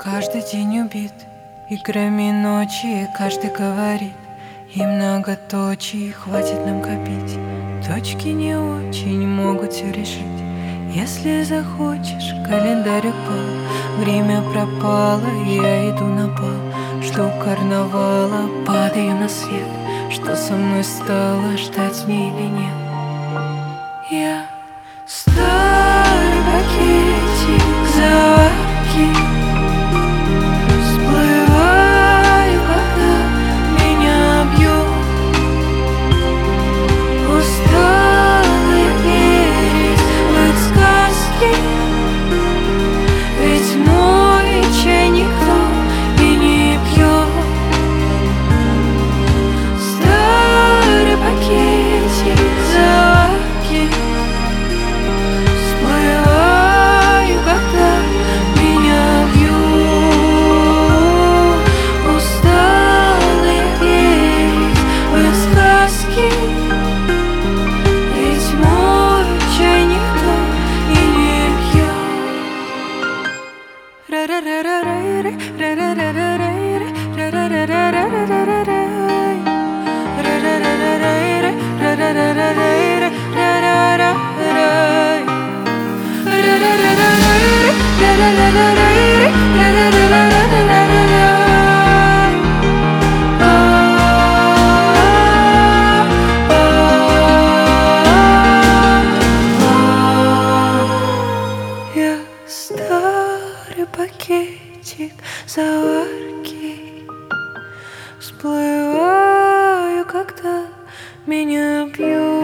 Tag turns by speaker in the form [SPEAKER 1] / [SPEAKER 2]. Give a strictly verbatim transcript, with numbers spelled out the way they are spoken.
[SPEAKER 1] Каждый день убит играми ночи, каждый говорит, и многоточий хватит нам копить. Точки не очень могут все решить. Если захочешь, календарь упал, время пропало, я иду на бал. Жду карнавала, падаю на свет. Что со мной стало, ждать мне или нет? Я старый пакетик заварки, всплываю, когда меня бьют. Усталый верить в их сказки, ведь мой чай никто и не пьет. Старый пакетик заварки, всплываю, когда меня бьют. Усталый верить в их сказки, ведь мой чай никто и не пьет. Ра-ра-ра-ра-рай, ра-ра-ра-ра-рай, ра-ра-ра-ра-ра-ра-рай, ра-ра-ра-ра-рай, ра-ра-ра-ра-рай, ра-ра-ра-рай, ра-ра-ра-ра-рай, ра-ра-ра-ра-рай, ра-ра-ра-ра-ра-рай. Я старый пакетик заварки, всплываю, когда меня бьют.